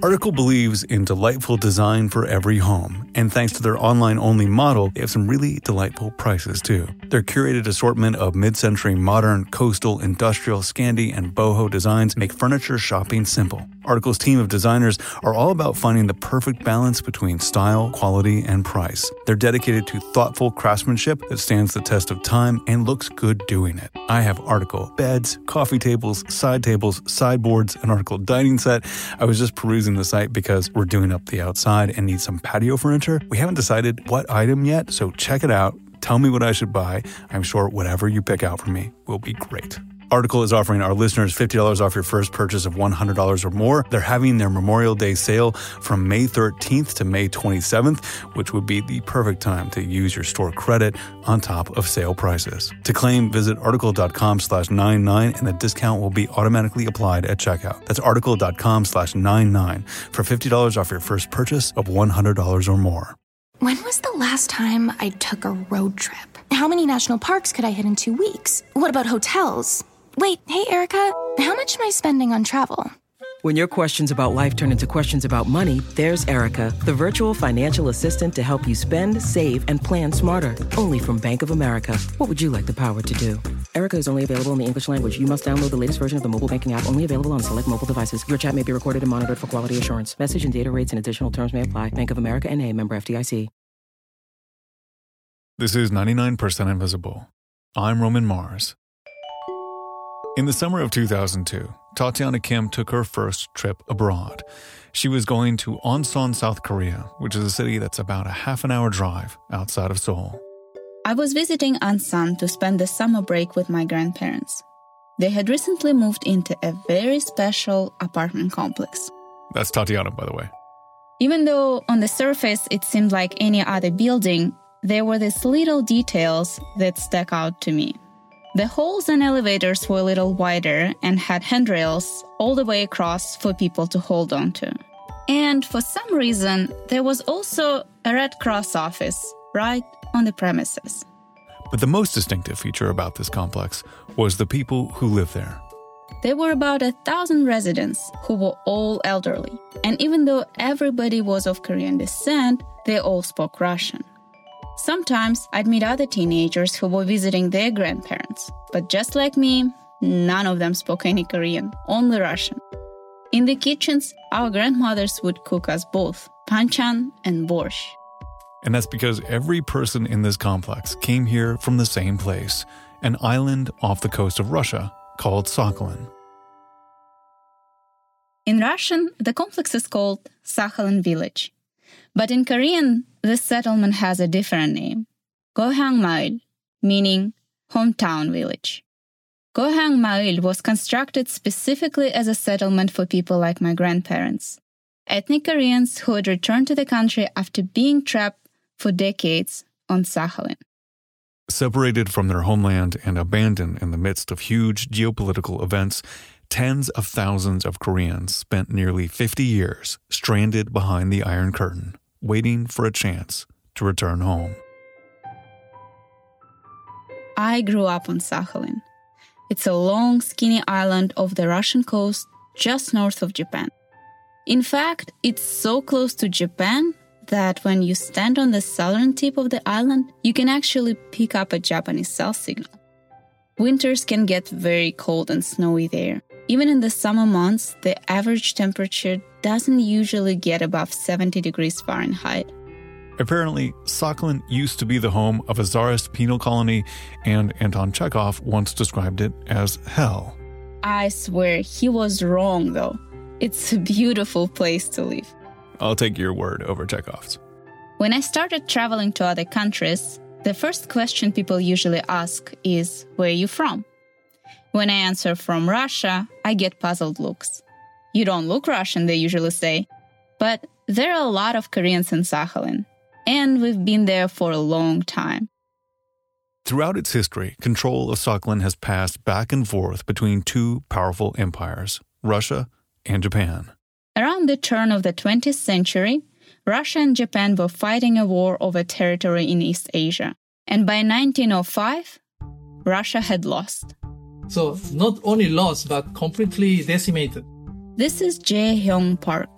Article believes in delightful design for every home, and thanks to their online-only model, they have some really delightful prices too. Their curated assortment of mid-century modern, coastal, industrial, Scandi, and boho designs make furniture shopping simple. Article's team of designers are all about finding the perfect balance between style, quality, and price. They're dedicated to thoughtful craftsmanship that stands the test of time and looks good doing it. I have Article beds, coffee tables, sideboards, an Article dining set. I was just perusing the site because we're doing up the outside and need some patio furniture. We haven't decided what item yet, so check it out. Tell me what I should buy. I'm sure whatever you pick out for me will be great. Article is offering our listeners $50 off your first purchase of $100 or more. They're having their Memorial Day sale from May 13th to May 27th, which would be the perfect time to use your store credit on top of sale prices. To claim, visit article.com/99 and the discount will be automatically applied at checkout. That's article.com/99 for $50 off your first purchase of $100 or more. When was the last time I took a road trip? How many national parks could I hit in 2 weeks? What about hotels? Wait, hey, Erica, how much am I spending on travel? When your questions about life turn into questions about money, there's Erica, the virtual financial assistant to help you spend, save, and plan smarter. Only from Bank of America. What would you like the power to do? Erica is only available in the English language. You must download the latest version of the mobile banking app, only available on select mobile devices. Your chat may be recorded and monitored for quality assurance. Message and data rates and additional terms may apply. Bank of America N.A., member FDIC. This is 99% Invisible. I'm Roman Mars. In the summer of 2002, Tatiana Kim took her first trip abroad. She was going to Onsan, South Korea, which is a city that's about a half-an-hour drive outside of Seoul. I was visiting Onsan to spend the summer break with my grandparents. They had recently moved into a very special apartment complex. That's Tatiana, by the way. Even though on the surface it seemed like any other building, there were these little details that stuck out to me. The halls and elevators were a little wider and had handrails all the way across for people to hold on to. And for some reason, there was also a Red Cross office right on the premises. But the most distinctive feature about this complex was the people who lived there. There were about 1,000 residents who were all elderly. And even though everybody was of Korean descent, they all spoke Russian. Sometimes I'd meet other teenagers who were visiting their grandparents. But just like me, none of them spoke any Korean, only Russian. In the kitchens, our grandmothers would cook us both banchan and borscht. And that's because every person in this complex came here from the same place, an island off the coast of Russia called Sakhalin. In Russian, the complex is called Sakhalin Village. But in Korean, this settlement has a different name, Gohyang Maul, meaning hometown village. Gohyang Maul was constructed specifically as a settlement for people like my grandparents, ethnic Koreans who had returned to the country after being trapped for decades on Sakhalin. Separated from their homeland and abandoned in the midst of huge geopolitical events, tens of thousands of Koreans spent nearly 50 years stranded behind the Iron Curtain, waiting for a chance to return home. I grew up on Sakhalin. It's a long, skinny island off the Russian coast just north of Japan. In fact, it's so close to Japan that when you stand on the southern tip of the island, you can actually pick up a Japanese cell signal. Winters can get very cold and snowy there. Even in the summer months, the average temperature doesn't usually get above 70 degrees Fahrenheit. Apparently, Sakhalin used to be the home of a Tsarist penal colony, and Anton Chekhov once described it as hell. I swear he was wrong, though. It's a beautiful place to live. I'll take your word over Chekhov's. When I started traveling to other countries, the first question people usually ask is, where are you from? When I answer from Russia, I get puzzled looks. You don't look Russian, they usually say. But there are a lot of Koreans in Sakhalin, and we've been there for a long time. Throughout its history, control of Sakhalin has passed back and forth between two powerful empires, Russia and Japan. Around the turn of the 20th century, Russia and Japan were fighting a war over territory in East Asia. And by 1905, Russia had lost. So not only lost, but completely decimated. This is Jae-hyung Park, a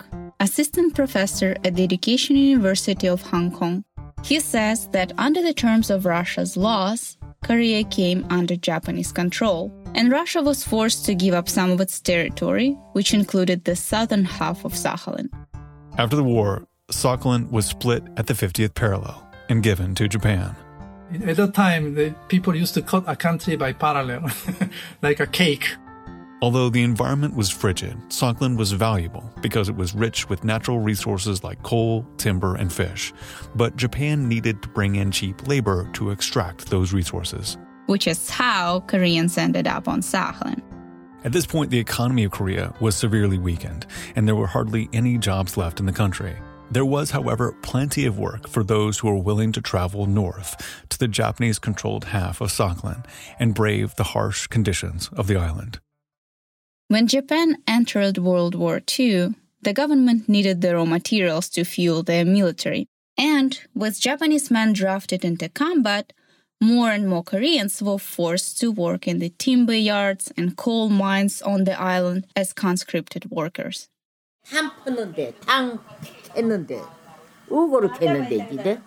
assistant professor at the Education University of Hong Kong. He says that under the terms of Russia's laws, Korea came under Japanese control, and Russia was forced to give up some of its territory, which included the southern half of Sakhalin. After the war, Sakhalin was split at the 50th parallel and given to Japan. At that time, the people used to cut a country by parallel, like a cake. Although the environment was frigid, Sakhalin was valuable because it was rich with natural resources like coal, timber, and fish. But Japan needed to bring in cheap labor to extract those resources. Which is how Koreans ended up on Sakhalin. At this point, the economy of Korea was severely weakened, and there were hardly any jobs left in the country. There was, however, plenty of work for those who were willing to travel north to the Japanese-controlled half of Sakhalin and brave the harsh conditions of the island. When Japan entered World War II, the government needed the raw materials to fuel their military. And with Japanese men drafted into combat, more and more Koreans were forced to work in the timber yards and coal mines on the island as conscripted workers. 탕 푸는데, 탕 했는데, 우고로 했는데, 이제.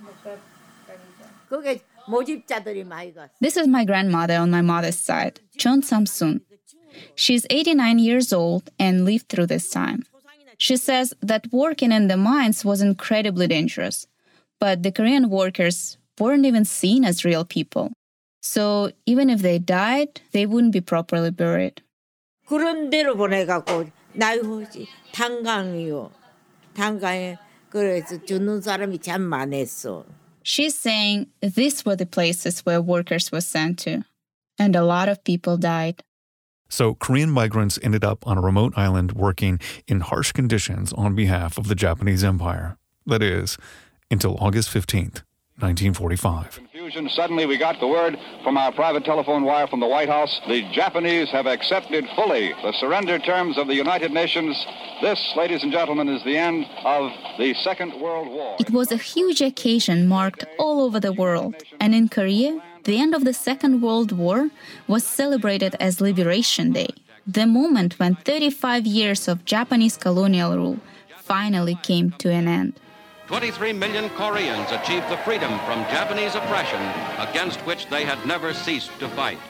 그게 모집자들이 많이 갔어. This is my grandmother on my mother's side, Chon Samsun. She's 89 years old and lived through this time. She says that working in the mines was incredibly dangerous, but the Korean workers weren't even seen as real people. So even if they died, they wouldn't be properly buried. 그런 데로 보내갖고 나이 혹시 탄강이요. 탄강에 그래서 죽는 사람이 참 많았어. She's saying these were the places where workers were sent to, and a lot of people died. So Korean migrants ended up on a remote island working in harsh conditions on behalf of the Japanese Empire. That is, until August 15th, 1945. Confusion. Suddenly we got the word from our private telephone wire from the White House. The Japanese have accepted fully the surrender terms of the United Nations. This, ladies and gentlemen, is the end of the Second World War. It was a huge occasion marked all over the world. And in Korea, the end of the Second World War was celebrated as Liberation Day, the moment when 35 years of Japanese colonial rule finally came to an end. 23 million Koreans achieved the freedom from Japanese oppression against which they had never ceased to fight.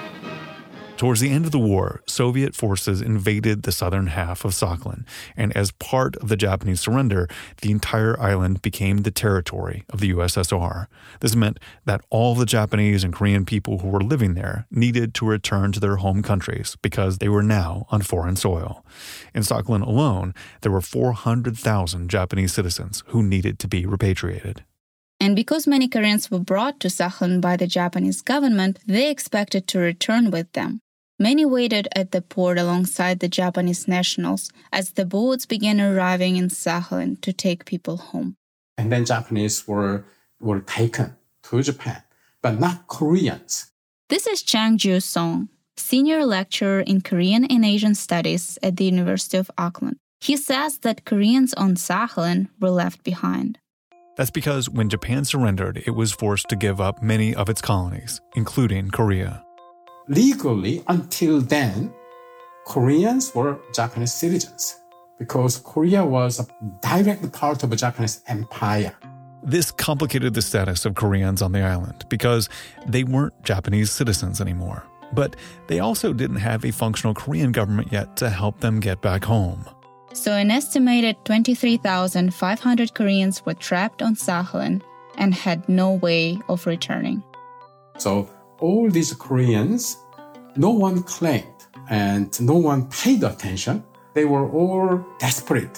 Towards the end of the war, Soviet forces invaded the southern half of Sakhalin, and as part of the Japanese surrender, the entire island became the territory of the USSR. This meant that all the Japanese and Korean people who were living there needed to return to their home countries because they were now on foreign soil. In Sakhalin alone, there were 400,000 Japanese citizens who needed to be repatriated. And because many Koreans were brought to Sakhalin by the Japanese government, they expected to return with them. Many waited at the port alongside the Japanese nationals as the boats began arriving in Sakhalin to take people home. And then Japanese were taken to Japan, but not Koreans. This is Chang Joo-song, senior lecturer in Korean and Asian Studies at the University of Auckland. He says that Koreans on Sakhalin were left behind. That's because when Japan surrendered, it was forced to give up many of its colonies, including Korea. Legally, until then, Koreans were Japanese citizens because Korea was a direct part of a Japanese empire. This complicated the status of Koreans on the island because they weren't Japanese citizens anymore. But they also didn't have a functional Korean government yet to help them get back home. So an estimated 23,500 Koreans were trapped on Sakhalin and had no way of returning. So all these Koreans, no one claimed and no one paid attention. They were all desperate.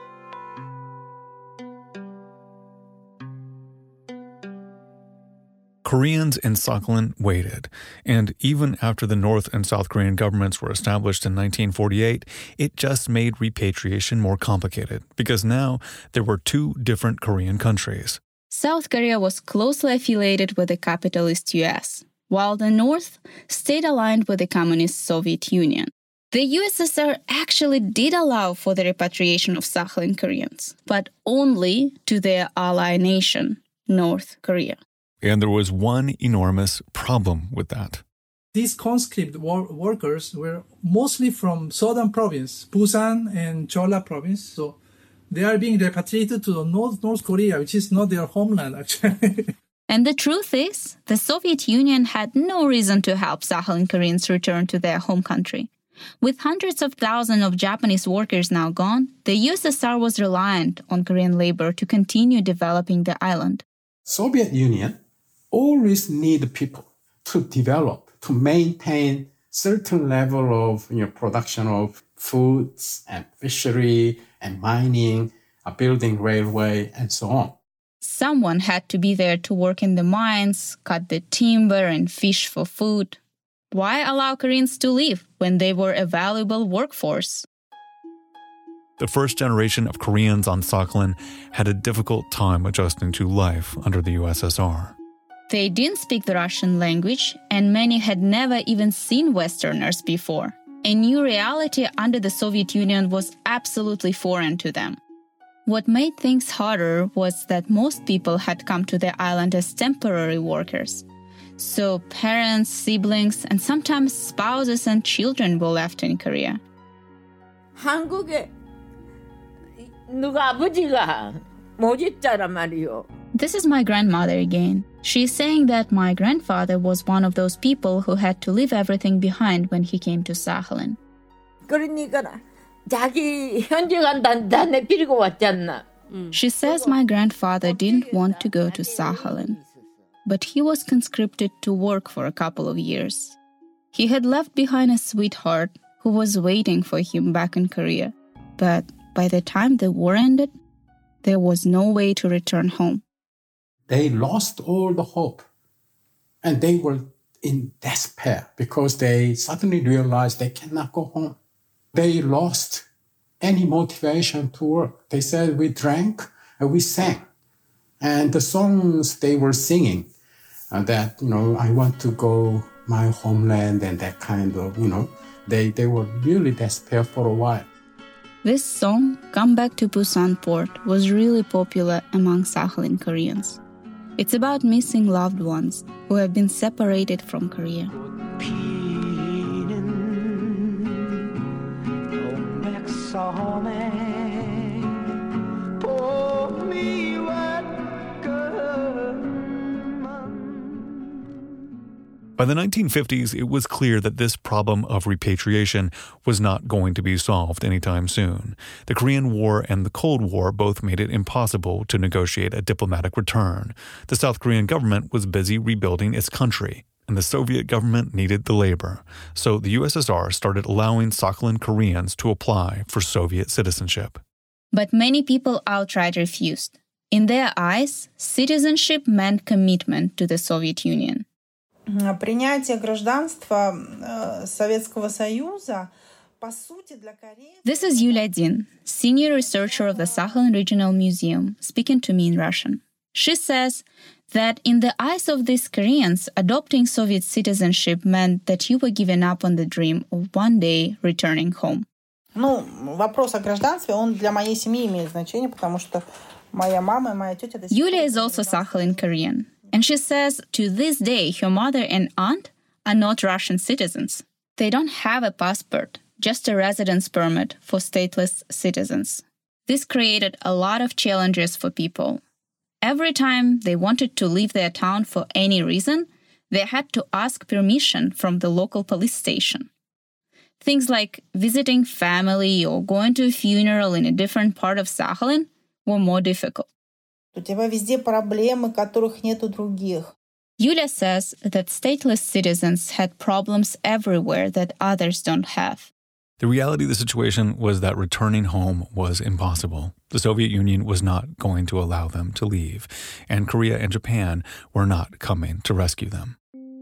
Koreans in Sakhalin waited, and even after the North and South Korean governments were established in 1948, it just made repatriation more complicated because now there were two different Korean countries. South Korea was closely affiliated with the capitalist US, while the North stayed aligned with the communist Soviet Union. The USSR actually did allow for the repatriation of Sakhalin Koreans, but only to their ally nation, North Korea. And there was one enormous problem with that. These conscript workers were mostly from southern province, Busan and Jeolla province. So they are being repatriated to North Korea, which is not their homeland, actually. And the truth is, the Soviet Union had no reason to help Sakhalin Koreans return to their home country. With hundreds of thousands of Japanese workers now gone, the USSR was reliant on Korean labor to continue developing the island. Soviet Union always need people to develop, to maintain certain level of production of foods and fishery and mining, building railway, and so on. Someone had to be there to work in the mines, cut the timber, and fish for food. Why allow Koreans to leave when they were a valuable workforce? The first generation of Koreans on Sakhalin had a difficult time adjusting to life under the USSR. They didn't speak the Russian language, and many had never even seen Westerners before. A new reality under the Soviet Union was absolutely foreign to them. What made things harder was that most people had come to the island as temporary workers. So parents, siblings, and sometimes spouses and children were left in Korea. 한국에 누가 아버지가 모집자란 말이요. This is my grandmother again. She's saying that my grandfather was one of those people who had to leave everything behind when he came to Sakhalin. 그러니까 자기 현지 간다 내 빌고 왔잖아. She says my grandfather didn't want to go to Sakhalin, but he was conscripted to work for a couple of years. He had left behind a sweetheart who was waiting for him back in Korea. But by the time the war ended, there was no way to return home. They lost all the hope. And they were in despair because they suddenly realized they cannot go home. They lost any motivation to work. They said, we drank and we sang. And the songs they were singing, that, I want to go my homeland and that kind of, they were really despair for a while. This song, Come Back to Busan Port, was really popular among Sakhalin Koreans. It's about missing loved ones who have been separated from Korea. By the 1950s, it was clear that this problem of repatriation was not going to be solved anytime soon. The Korean War and the Cold War both made it impossible to negotiate a diplomatic return. The South Korean government was busy rebuilding its country, and the Soviet government needed the labor. So the USSR started allowing Sakhalin Koreans to apply for Soviet citizenship. But many people outright refused. In their eyes, citizenship meant commitment to the Soviet Union. Принятие гражданства Советского Союза, по сути, для Кореи... This is Yulia Din, senior researcher of the Sakhalin Regional Museum, speaking to me in Russian. She says that in the eyes of these Koreans, adopting Soviet citizenship meant that you were giving up on the dream of one day returning home. Вопрос о гражданстве, он для моей семьи имеет значение, потому что моя мама и моя тетя... Yulia is also Sakhalin Korean. And she says, to this day, her mother and aunt are not Russian citizens. They don't have a passport, just a residence permit for stateless citizens. This created a lot of challenges for people. Every time they wanted to leave their town for any reason, they had to ask permission from the local police station. Things like visiting family or going to a funeral in a different part of Sakhalin were more difficult. У тебя везде проблемы, которых нет у других. Yulia says that stateless citizens had problems everywhere that others don't have. The reality of the situation was that returning home was impossible. The Soviet Union was not going to allow them to leave, and Korea and Japan were not coming to rescue them.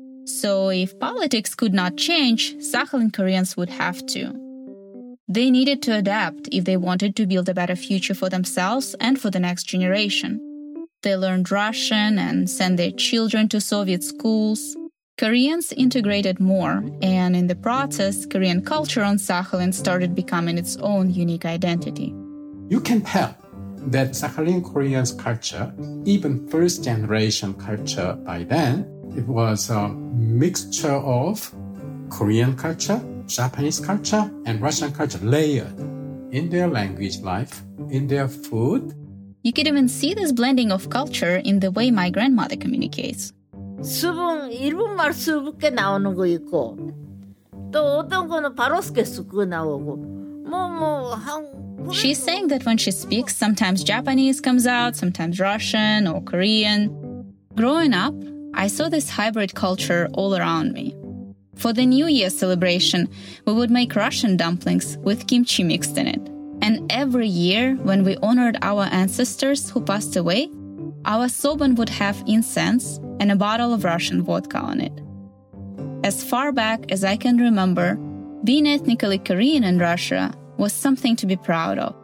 So if politics could not change, Sakhalin Koreans would have to. They needed to adapt if they wanted to build a better future for themselves and for the next generation. They learned Russian and sent their children to Soviet schools. Koreans integrated more, and in the process, Korean culture on Sakhalin started becoming its own unique identity. You can tell that Sakhalin Koreans' culture, even first-generation culture by then, it was a mixture of Korean culture, Japanese culture, and Russian culture layered. in their language life, in their food. You could even see this blending of culture in the way my grandmother communicates. 일본말 수줍게 나오는 거 있고 또 어떤 거는 바로스게 쓰고 나오고 She's saying that when she speaks, sometimes Japanese comes out, sometimes Russian or Korean. Growing up, I saw this hybrid culture all around me. For the New Year celebration, we would make Russian dumplings with kimchi mixed in it. And every year, when we honored our ancestors who passed away, our soban would have incense and a bottle of Russian vodka on it. As far back as I can remember, being ethnically Korean in Russia was something to be proud of.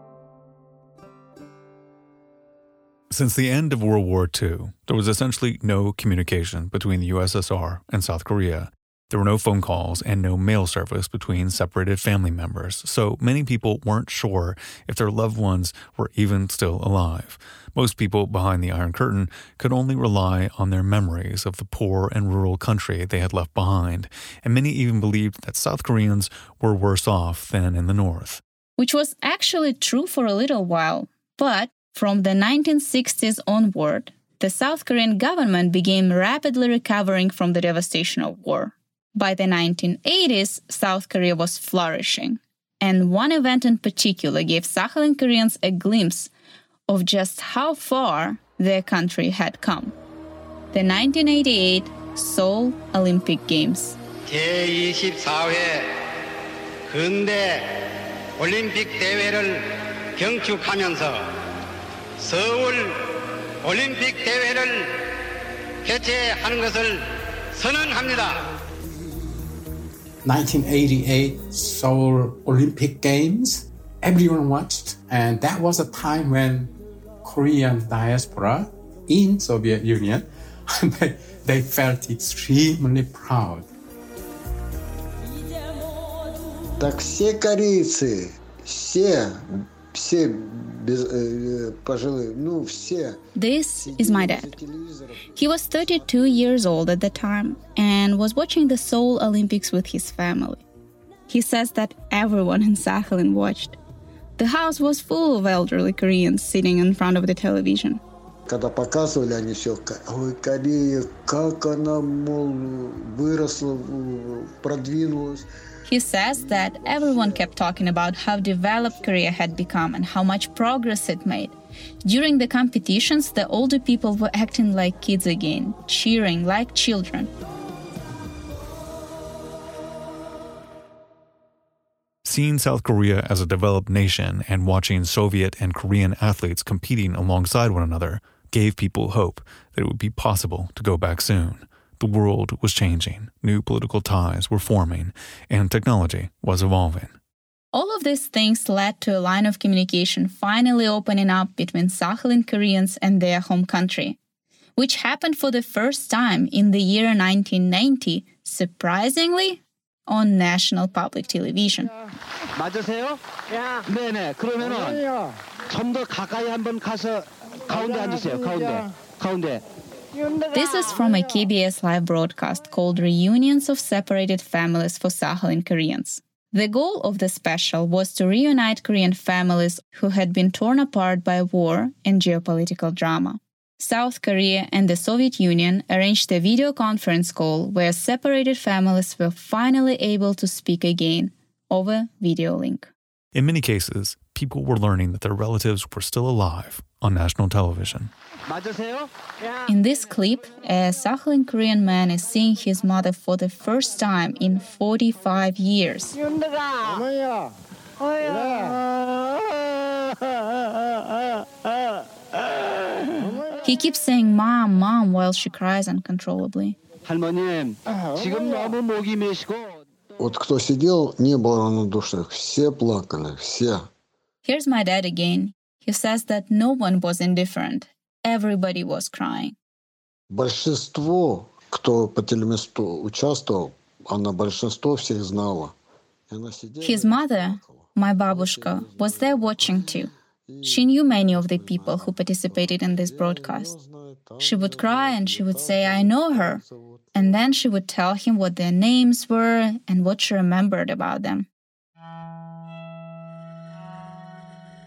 Since the end of World War II, there was essentially no communication between the USSR and South Korea. There were no phone calls and no mail service between separated family members, so many people weren't sure if their loved ones were even still alive. Most people behind the Iron Curtain could only rely on their memories of the poor and rural country they had left behind, and many even believed that South Koreans were worse off than in the North. Which was actually true for a little while, but from the 1960s onward, the South Korean government began rapidly recovering from the devastation of war. By the 1980s, South Korea was flourishing, and one event in particular gave Sakhalin Koreans a glimpse of just how far their country had come. The 1988 Seoul Olympic Games. 제24회 근대 올림픽 대회를 경축하면서 서울 올림픽 대회를 개최하는 것을 선언합니다. 1988 Seoul Olympic Games, everyone watched, and that was a time when Korean diaspora in Soviet Union, they felt extremely proud. Так все корейцы, все пожилые, все. This is my dad. He was 32 years old at the time and was watching the Seoul Olympics with his family. He says that everyone in Sakhalin watched. The house was full of elderly Koreans sitting in front of the television. Когда показывали, они все, ой, Корея, как она, мол, выросла, продвинулась. He says that everyone kept talking about how developed Korea had become and how much progress it made. During the competitions, the older people were acting like kids again, cheering like children. Seeing South Korea as a developed nation and watching Soviet and Korean athletes competing alongside one another gave people hope that it would be possible to go back soon. The world was changing, new political ties were forming, and technology was evolving. All of these things led to a line of communication finally opening up between Sakhalin Koreans and their home country, which happened for the first time in the year 1990, surprisingly, on national public television. 맞으세요? 네네. 그러면은 좀 더 가까이 한번 가서 가운데 앉으세요. 가운데. This is from a KBS live broadcast called Reunions of Separated Families for Sakhalin Koreans. The goal of the special was to reunite Korean families who had been torn apart by war and geopolitical drama. South Korea and the Soviet Union arranged a video conference call where separated families were finally able to speak again over video link. In many cases, people were learning that their relatives were still alive on national television. In this clip, a Sakhalin Korean man is seeing his mother for the first time in 45 years. He keeps saying "Mom, Mom" while she cries uncontrollably. 할머님, 지금 너무 목이 메시고. Вот кто сидел, не было равнодушных. Все плакали, все. Here's my dad again. He says that no one was indifferent. Everybody was crying. Большинство, кто по телемосту участвовал, она большинство всех знала. His mother, my babushka, was there watching too. She knew many of the people who participated in this broadcast. She would cry and she would say, "I know her." And then she would tell him what their names were and what she remembered about them.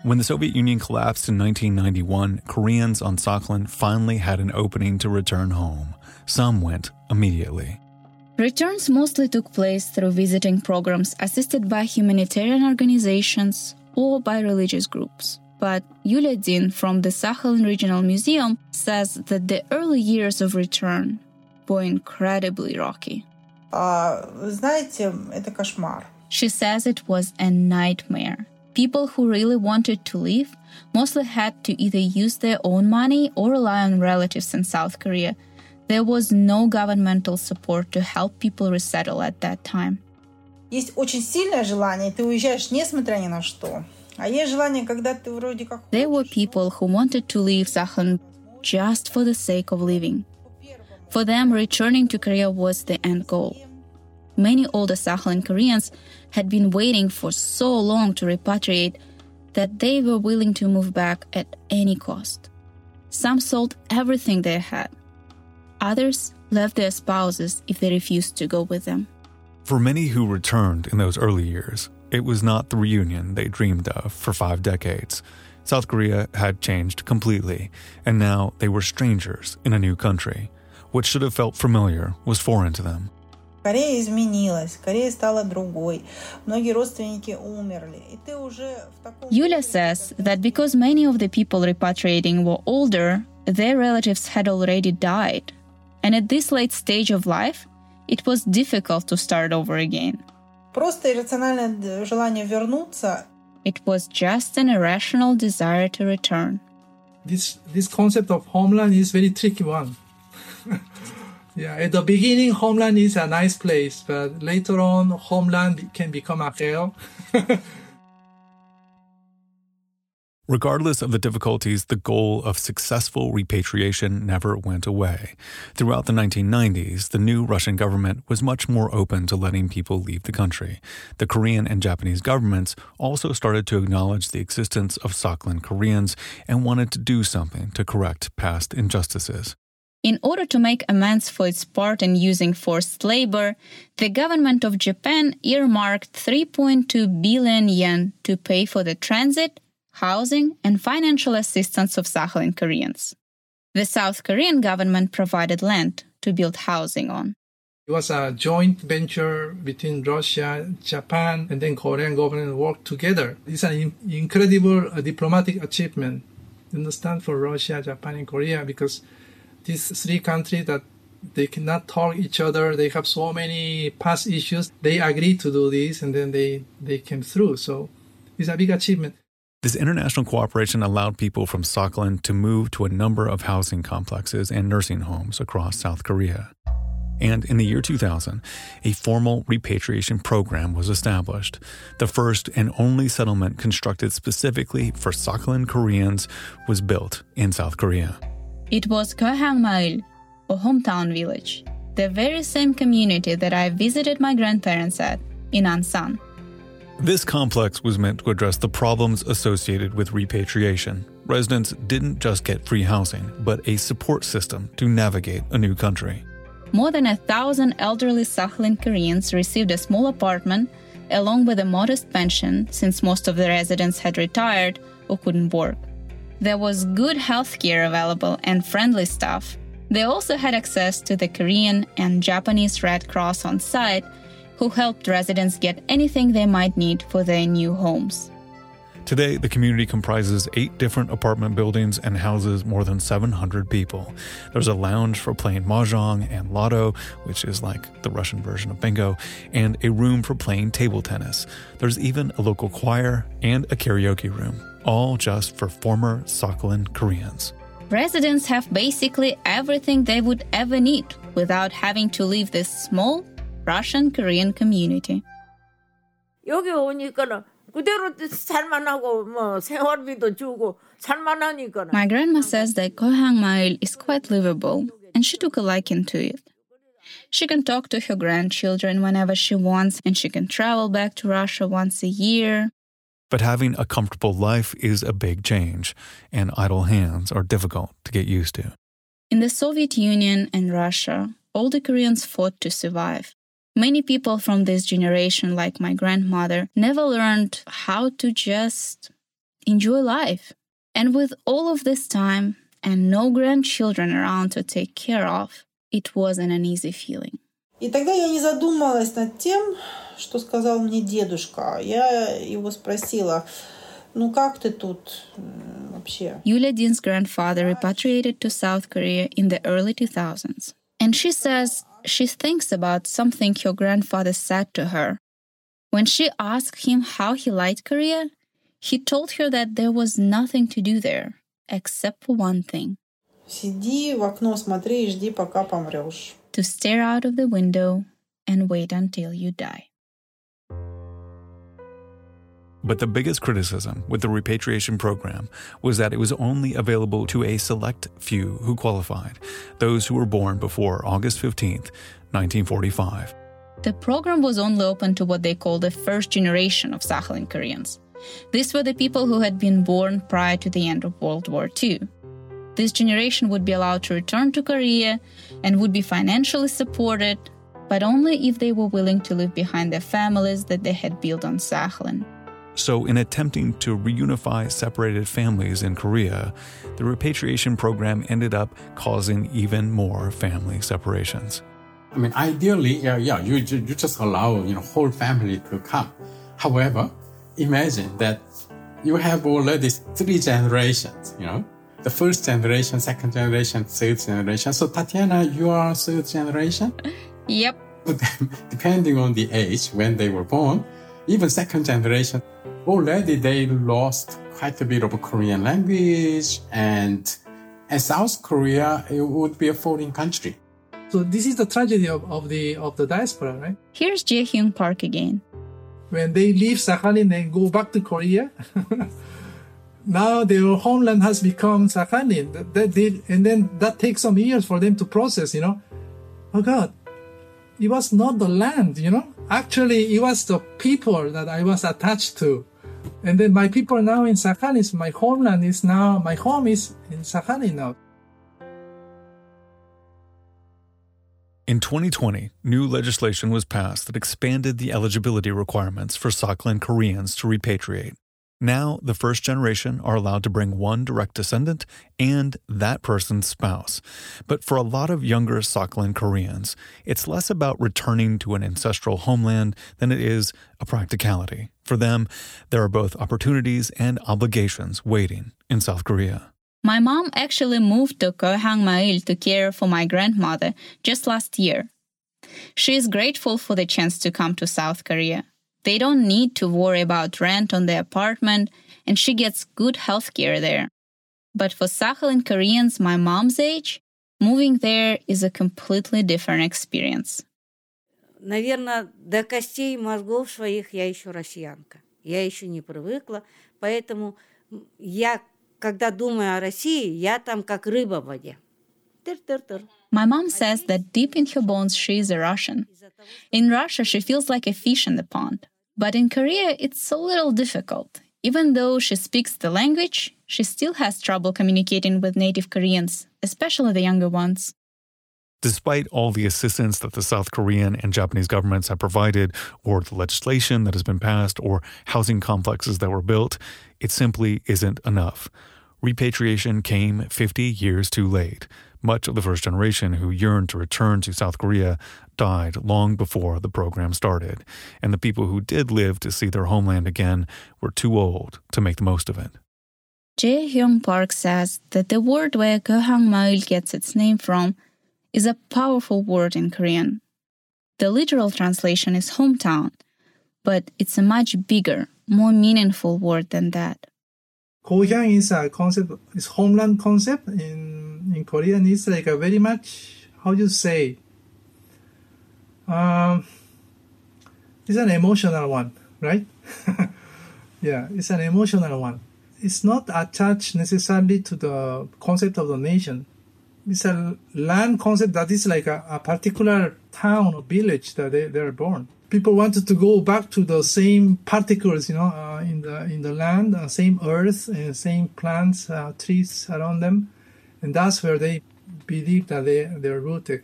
When the Soviet Union collapsed in 1991, Koreans on Sakhalin finally had an opening to return home. Some went immediately. Returns mostly took place through visiting programs assisted by humanitarian organizations or by religious groups. But Yulia Din from the Sakhalin Regional Museum says that the early years of return were incredibly rocky. Знаете, это кошмар. She says it was a nightmare. People who really wanted to leave mostly had to either use their own money or rely on relatives in South Korea. There was no governmental support to help people resettle at that time. Есть очень сильное желание, ты уезжаешь несмотря ни на что. А есть желание, когда ты вроде как... There were people who wanted to leave Sakhalin just for the sake of living. For them, returning to Korea was the end goal. Many older Sakhalin Koreans had been waiting for so long to repatriate that they were willing to move back at any cost. Some sold everything they had. Others left their spouses if they refused to go with them. For many who returned in those early years, it was not the reunion they dreamed of for 5 decades. South Korea had changed completely, and now they were strangers in a new country. What should have felt familiar was foreign to them. Корея изменилась, Корея стала другой. Многие родственники умерли. И ты уже в таком... Yulia says that because many of the people repatriating were older, their relatives had already died. And at this late stage of life, it was difficult to start over again. Просто иррациональное желание вернуться. It was just an irrational desire to return. This concept of homeland is very tricky one. Yeah, at the beginning, homeland is a nice place, but later on, homeland can become a hell. Regardless of the difficulties, the goal of successful repatriation never went away. Throughout the 1990s, the new Russian government was much more open to letting people leave the country. The Korean and Japanese governments also started to acknowledge the existence of Sakhalin Koreans and wanted to do something to correct past injustices. In order to make amends for its part in using forced labor, the government of Japan earmarked 3.2 billion yen to pay for the transit, housing, and financial assistance of Sakhalin Koreans. The South Korean government provided land to build housing on. It was a joint venture between Russia, Japan, and then Korean government worked together. It's an incredible diplomatic achievement, you understand, for Russia, Japan, and Korea, because these 3 countries that they cannot talk each other, they have so many past issues, they agreed to do this, and then they came through. So it's a big achievement. This international cooperation allowed people from Sakhalin to move to a number of housing complexes and nursing homes across South Korea. And in the year 2000, a formal repatriation program was established, the first and only settlement constructed specifically for Sakhalin Koreans was built in South Korea. It was Gohang Mail, or hometown village, the very same community that I visited my grandparents at in Ansan. This complex was meant to address the problems associated with repatriation. Residents didn't just get free housing, but a support system to navigate a new country. More than 1,000 elderly Sakhalin Koreans received a small apartment along with a modest pension since most of the residents had retired or couldn't work. There was good health care available and friendly staff. They also had access to the Korean and Japanese Red Cross on site, who helped residents get anything they might need for their new homes. Today, the community comprises 8 different apartment buildings and houses more than 700 people. There's a lounge for playing mahjong and lotto, which is like the Russian version of bingo, and a room for playing table tennis. There's even a local choir and a karaoke room, all just for former Sakhalin Koreans. Residents have basically everything they would ever need without having to leave this small Russian-Korean community. 여기 오니까는 그대로 살만하고 뭐 생활비도 주고 살만하니까는. My grandma says that Gohang Mail is quite livable, and she took a liking to it. She can talk to her grandchildren whenever she wants, and she can travel back to Russia once a year. But having a comfortable life is a big change, and idle hands are difficult to get used to. In the Soviet Union and Russia, older Koreans fought to survive. Many people from this generation, like my grandmother, never learned how to just enjoy life. And with all of this time and no grandchildren around to take care of, it wasn't an easy feeling. И тогда я не задумалась над тем, что сказал мне дедушка. Я его спросила, ну как ты тут вообще? Yulia Din's grandfather repatriated to South Korea in the early 2000s. And she says she thinks about something her grandfather said to her. When she asked him how he liked Korea, he told her that there was nothing to do there, except for one thing. Сиди в окно, смотри и жди, пока помрешь. To stare out of the window and wait until you die. But the biggest criticism with the repatriation program was that it was only available to a select few who qualified, those who were born before August 15th, 1945. The program was only open to what they called the first generation of Sakhalin Koreans. These were the people who had been born prior to the end of World War II. This generation would be allowed to return to Korea and would be financially supported, but only if they were willing to leave behind their families that they had built on Sakhalin. So in attempting to reunify separated families in Korea, the repatriation program ended up causing even more family separations. I mean, ideally, you just allow whole family to come. However, imagine that you have already 3 generations, the first generation, second generation, third generation. So Tatiana, you are third generation? Yep. Depending on the age when they were born, even second generation, already they lost quite a bit of Korean language, and South Korea, it would be a foreign country. So this is the tragedy of the diaspora, right? Here's Jae-hyung Park again. When they leave Sakhalin and go back to Korea, now their homeland has become Sakhalin. And then that takes some years for them to process, Oh God, it was not the land, Actually, it was the people that I was attached to. And then my people now in Sakhalin, my homeland is now, my home is in Sakhalin now. In 2020, new legislation was passed that expanded the eligibility requirements for Sakhalin Koreans to repatriate. Now, the first generation are allowed to bring one direct descendant and that person's spouse. But for a lot of younger Sakhalin Koreans, it's less about returning to an ancestral homeland than it is a practicality. For them, there are both opportunities and obligations waiting in South Korea. My mom actually moved to Gohangmail to care for my grandmother just last year. She is grateful for the chance to come to South Korea. They don't need to worry about rent on the apartment, and she gets good health care there. But for Sakhalin Koreans my mom's age, moving there is a completely different experience. Наверное, до костей мозгов своих я еще россиянка. Я еще не привыкла, поэтому я, когда думаю о России, я там как рыба в воде. My mom says that deep in her bones she is a Russian. In Russia, she feels like a fish in the pond. But in Korea, it's a little difficult. Even though she speaks the language, she still has trouble communicating with native Koreans, especially the younger ones. Despite all the assistance that the South Korean and Japanese governments have provided, or the legislation that has been passed, or housing complexes that were built, it simply isn't enough. Repatriation came 50 years too late. Much of the first generation who yearned to return to South Korea died long before the program started, and the people who did live to see their homeland again were too old to make the most of it. Jae-hyung Park says that the word where Gohangmail gets its name from is a powerful word in Korean. The literal translation is hometown, but it's a much bigger, more meaningful word than that. Gohyang is a concept, is homeland concept in Korean. It's like a very much, how do you say? It's an emotional one, right? Yeah, it's an emotional one. It's not attached necessarily to the concept of the nation. It's a land concept that is like a particular town or village that they're born. People wanted to go back to the same particles, in the land, same earth, and same plants, trees around them, and that's where they believe that they're rooted.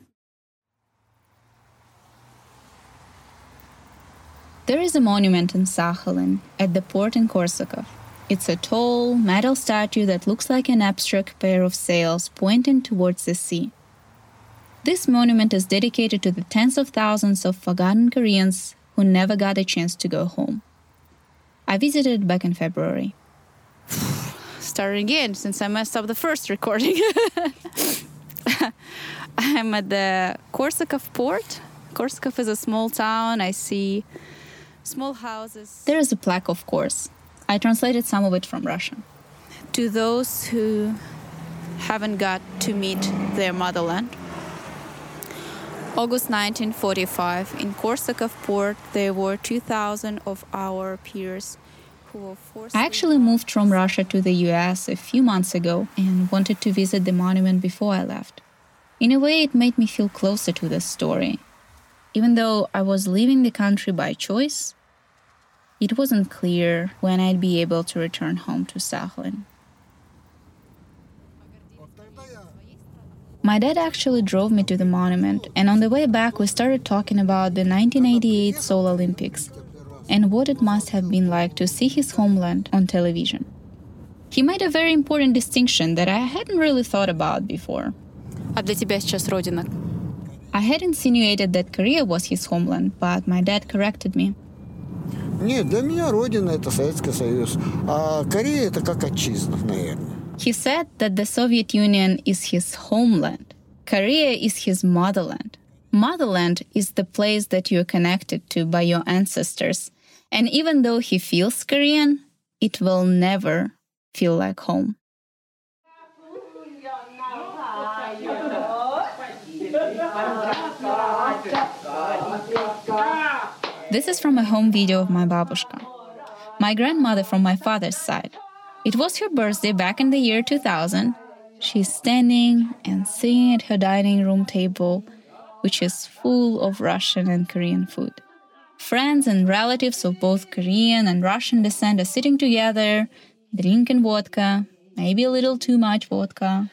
There is a monument in Sakhalin at the port in Korsakov. It's a tall, metal statue that looks like an abstract pair of sails pointing towards the sea. This monument is dedicated to the tens of thousands of forgotten Koreans who never got a chance to go home. I visited back in February. Starting again, since I messed up the first recording. I'm at the Korsakov port. Korsakov is a small town. I see small houses. There is a plaque, of course. I translated some of it from Russian. To those who haven't got to meet their motherland. August 1945, in Korsakov port, there were 2,000 of our peers who were forced... I actually moved from Russia to the US a few months ago and wanted to visit the monument before I left. In a way, it made me feel closer to the story. Even though I was leaving the country by choice, it wasn't clear when I'd be able to return home to Sakhalin. My dad actually drove me to the monument, and on the way back we started talking about the 1988 Seoul Olympics and what it must have been like to see his homeland on television. He made a very important distinction that I hadn't really thought about before. А для тебя сейчас родина? I had insinuated that Korea was his homeland, but my dad corrected me. Нет, для меня родина — это Советский Союз, а Корея — это как отчизна, наверное. He said that the Soviet Union is his homeland. Korea is his motherland. Motherland is the place that you're connected to by your ancestors. And even though he feels Korean, it will never feel like home. This is from a home video of my babushka, my grandmother from my father's side. It was her birthday back in the year 2000. She's standing and sitting at her dining room table, which is full of Russian and Korean food. Friends and relatives of both Korean and Russian descent are sitting together, drinking vodka, maybe a little too much vodka.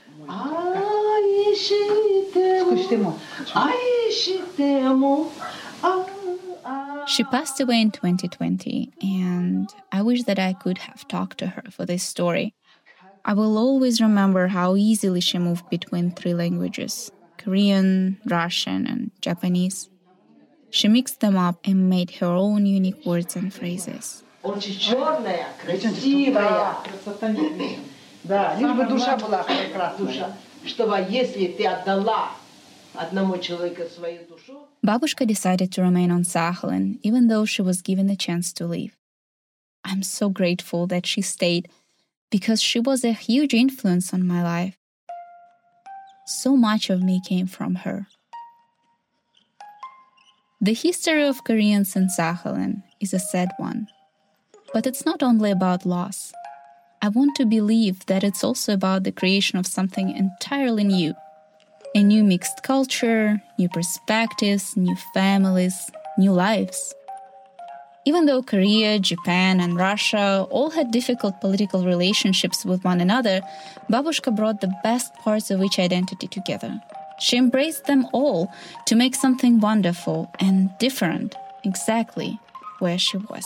She passed away in 2020, and I wish that I could have talked to her for this story. I will always remember how easily she moved between three languages, Korean, Russian, and Japanese. She mixed them up and made her own unique words and phrases. Babushka decided to remain on Sakhalin, even though she was given the chance to leave. I'm so grateful that she stayed, because she was a huge influence on my life. So much of me came from her. The history of Koreans in Sakhalin is a sad one. But it's not only about loss. I want to believe that it's also about the creation of something entirely new. A new mixed culture, new perspectives, new families, new lives. Even though Korea, Japan, and Russia all had difficult political relationships with one another, Babushka brought the best parts of each identity together. She embraced them all to make something wonderful and different, exactly where she was.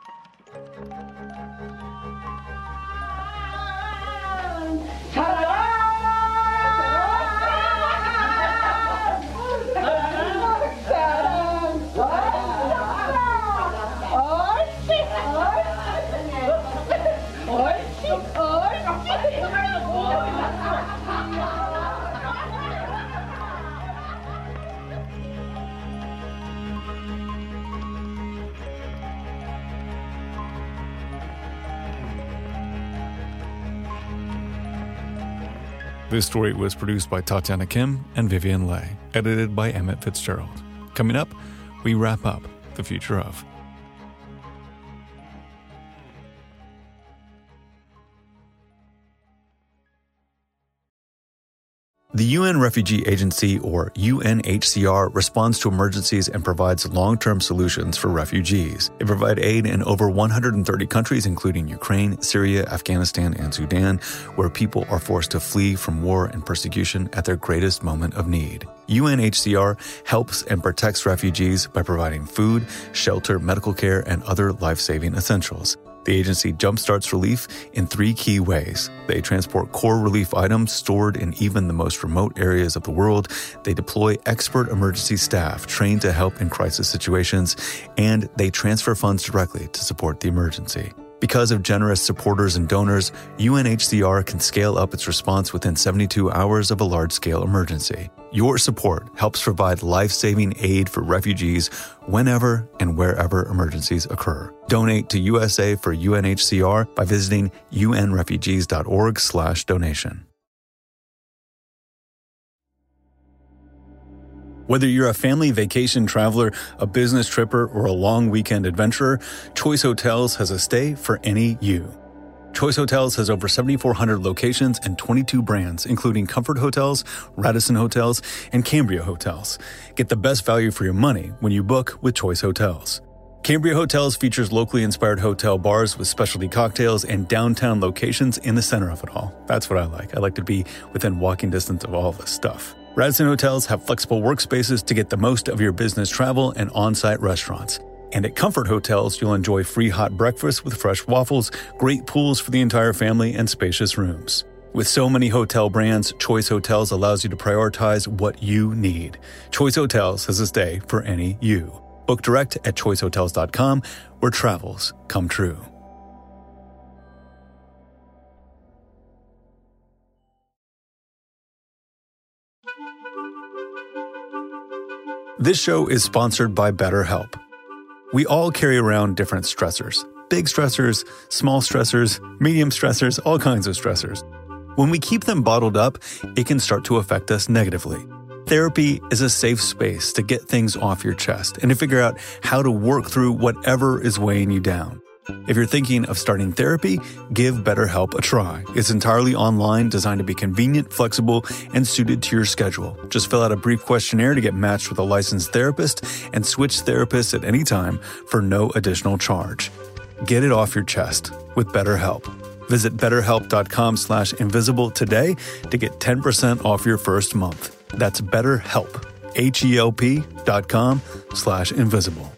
This story was produced by Tatiana Kim and Vivian Leigh, edited by Emmett Fitzgerald. Coming up, we wrap up The Future Of. The UN Refugee Agency, or UNHCR, responds to emergencies and provides long-term solutions for refugees. They provide aid in over 130 countries, including Ukraine, Syria, Afghanistan, and Sudan, where people are forced to flee from war and persecution at their greatest moment of need. UNHCR helps and protects refugees by providing food, shelter, medical care, and other life-saving essentials. The agency jumpstarts relief in 3 key ways. They transport core relief items stored in even the most remote areas of the world. They deploy expert emergency staff trained to help in crisis situations. And they transfer funds directly to support the emergency. Because of generous supporters and donors, UNHCR can scale up its response within 72 hours of a large-scale emergency. Your support helps provide life-saving aid for refugees whenever and wherever emergencies occur. Donate to USA for UNHCR by visiting unrefugees.org/donation. Whether you're a family vacation traveler, a business tripper, or a long weekend adventurer, Choice Hotels has a stay for any you. Choice Hotels has over 7,400 locations and 22 brands, including Comfort Hotels, Radisson Hotels, and Cambria Hotels. Get the best value for your money when you book with Choice Hotels. Cambria Hotels features locally inspired hotel bars with specialty cocktails and downtown locations in the center of it all. That's what I like. I like to be within walking distance of all this stuff. Radisson Hotels have flexible workspaces to get the most of your business travel and on-site restaurants. And at Comfort Hotels, you'll enjoy free hot breakfast with fresh waffles, great pools for the entire family, and spacious rooms. With so many hotel brands, Choice Hotels allows you to prioritize what you need. Choice Hotels has a stay for any you. Book direct at choicehotels.com, where travels come true. This show is sponsored by BetterHelp. We all carry around different stressors. Big stressors, small stressors, medium stressors, all kinds of stressors. When we keep them bottled up, it can start to affect us negatively. Therapy is a safe space to get things off your chest and to figure out how to work through whatever is weighing you down. If you're thinking of starting therapy, give BetterHelp a try. It's entirely online, designed to be convenient, flexible, and suited to your schedule. Just fill out a brief questionnaire to get matched with a licensed therapist and switch therapists at any time for no additional charge. Get it off your chest with BetterHelp. Visit BetterHelp.com/invisible today to get 10% off your first month. That's BetterHelp, HELP.com/invisible.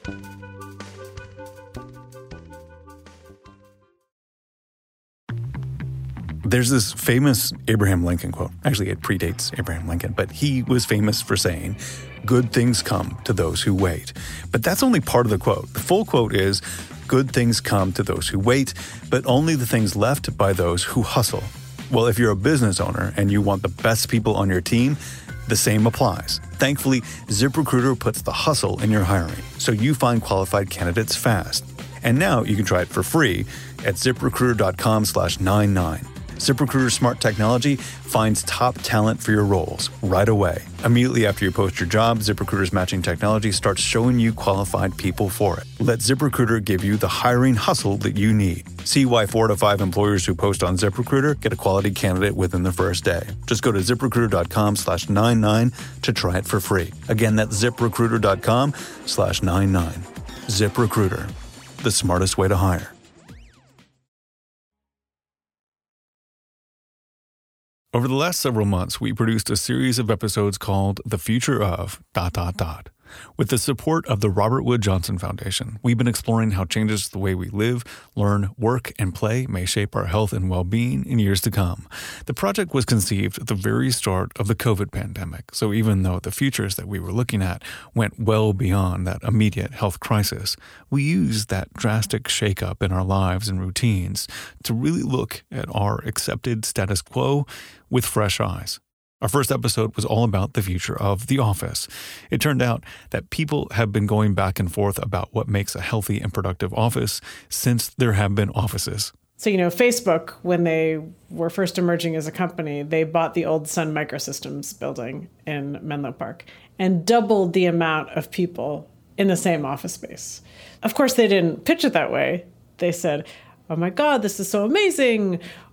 There's this famous Abraham Lincoln quote. Actually, it predates Abraham Lincoln, but he was famous for saying, "Good things come to those who wait." But that's only part of the quote. The full quote is, "Good things come to those who wait, but only the things left by those who hustle." Well, if you're a business owner and you want the best people on your team, the same applies. Thankfully, ZipRecruiter puts the hustle in your hiring, so you find qualified candidates fast. And now you can try it for free at ZipRecruiter.com/99. ZipRecruiter's smart technology finds top talent for your roles right away. Immediately after you post your job, ZipRecruiter's matching technology starts showing you qualified people for it. Let ZipRecruiter give you the hiring hustle that you need. See why 4 to 5 employers who post on ZipRecruiter get a quality candidate within the first day. Just go to ZipRecruiter.com/99 to try it for free. Again, that's ZipRecruiter.com/99. ZipRecruiter, the smartest way to hire. Over the last several months, we produced a series of episodes called The Future of ... With the support of the Robert Wood Johnson Foundation, we've been exploring how changes to the way we live, learn, work, and play may shape our health and well-being in years to come. The project was conceived at the very start of the COVID pandemic, so even though the futures that we were looking at went well beyond that immediate health crisis, we used that drastic shakeup in our lives and routines to really look at our accepted status quo with fresh eyes. Our first episode was all about the future of the office. It turned out that people have been going back and forth about what makes a healthy and productive office since there have been offices. So, Facebook, when they were first emerging as a company, they bought the old Sun Microsystems building in Menlo Park and doubled the amount of people in the same office space. Of course, they didn't pitch it that way. They said, "Oh my God, this is so amazing.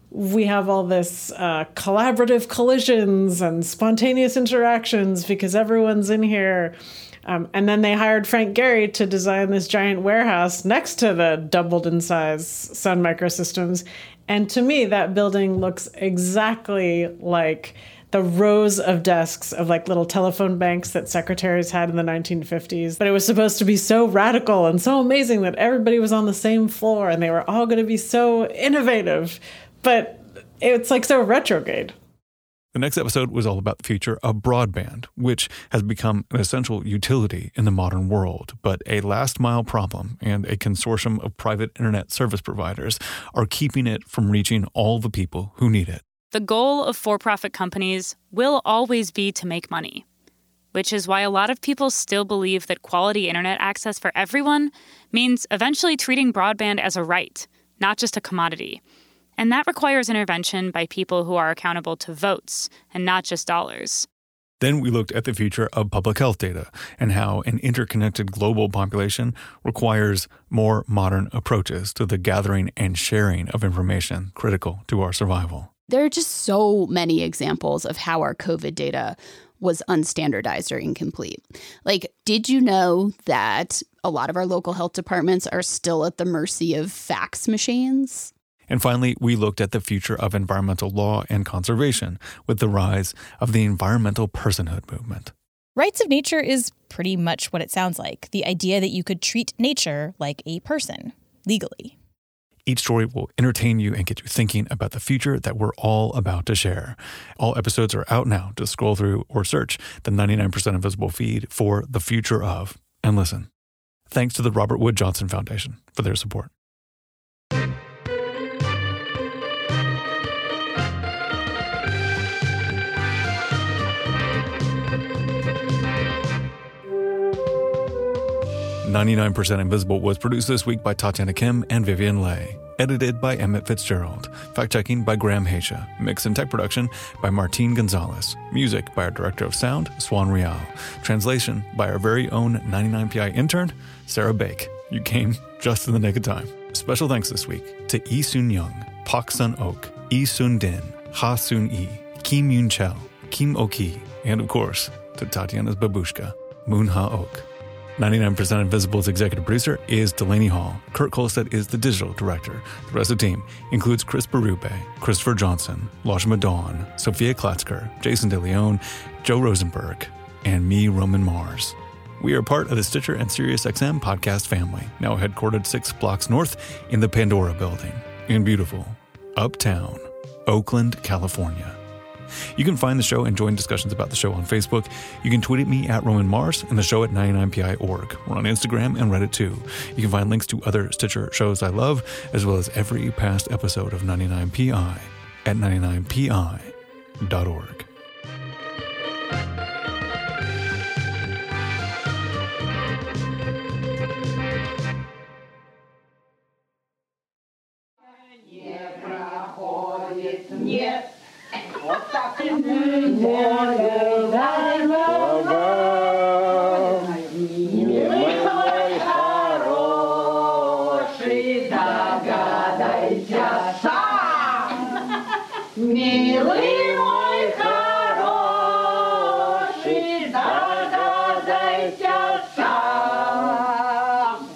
we have all this collaborative collisions and spontaneous interactions because everyone's in here. And then they hired Frank Gehry to design this giant warehouse next to the doubled in size Sun Microsystems. And to me, that building looks exactly like the rows of desks of like little telephone banks that secretaries had in the 1950s. But it was supposed to be so radical and so amazing that everybody was on the same floor and they were all going to be so innovative. But it's like so retrograde. The next episode was all about the future of broadband, which has become an essential utility in the modern world. But a last-mile problem and a consortium of private internet service providers are keeping it from reaching all the people who need it. The goal of for-profit companies will always be to make money, which is why a lot of people still believe that quality internet access for everyone means eventually treating broadband as a right, not just a commodity. And that requires intervention by people who are accountable to votes and not just dollars. Then we looked at the future of public health data and how an interconnected global population requires more modern approaches to the gathering and sharing of information critical to our survival. There are just so many examples of how our COVID data was unstandardized or incomplete. Like, did you know that a lot of our local health departments are still at the mercy of fax machines? And finally, we looked at the future of environmental law and conservation with the rise of the environmental personhood movement. Rights of nature is pretty much what it sounds like. The idea that you could treat nature like a person, legally. Each story will entertain you and get you thinking about the future that we're all about to share. All episodes are out now. Just scroll through or search the 99% Invisible feed for The Future Of and listen. Thanks to the Robert Wood Johnson Foundation for their support. "99% Invisible" was produced this week by Tatiana Kim and Vivian Leigh. Edited by Emmett Fitzgerald. Fact-checking by Graham Haisha. Mix and tech production by Martín Gonzalez. Music by our director of sound, Swan Rial. Translation by our very own 99PI intern, Sarah Bake. You came just in the nick of time. Special thanks this week to Yi Sun Young, Pak Sun Ok, Yi Sun Din, Ha Sun Yi, Kim Yoon Chel, Kim Ok, and of course, to Tatiana's babushka, Moon Ha Ok. 99% Invisible's executive producer is Delaney Hall. Kurt Kolstad is the digital director. The rest of the team includes Chris Berube, Christopher Johnson, Lashma Dawn, Sophia Klatzker, Jason DeLeon, Joe Rosenberg, and me, Roman Mars. We are part of the Stitcher and SiriusXM podcast family, now headquartered 6 blocks north in the Pandora building in beautiful Uptown, Oakland, California. You can find the show and join discussions about the show on Facebook. You can tweet at me at Roman Mars and the show at 99PI.org. We're on Instagram and Reddit too. You can find links to other Stitcher shows I love, as well as every past episode of 99PI at 99PI.org. Милый мой хороший, догадайся сам.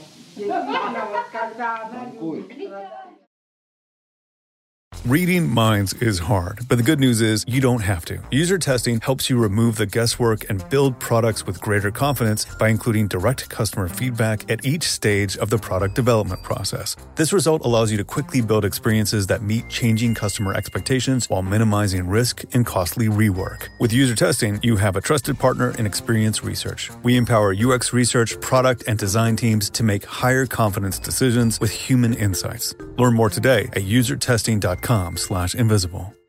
Reading minds is hard, but the good news is you don't have to. User testing helps you remove the guesswork and build products with greater confidence by including direct customer feedback at each stage of the product development process. This result allows you to quickly build experiences that meet changing customer expectations while minimizing risk and costly rework. With user testing, you have a trusted partner in Experience Research. We empower UX research, product, and design teams to make higher confidence decisions with human insights. Learn more today at usertesting.com/invisible.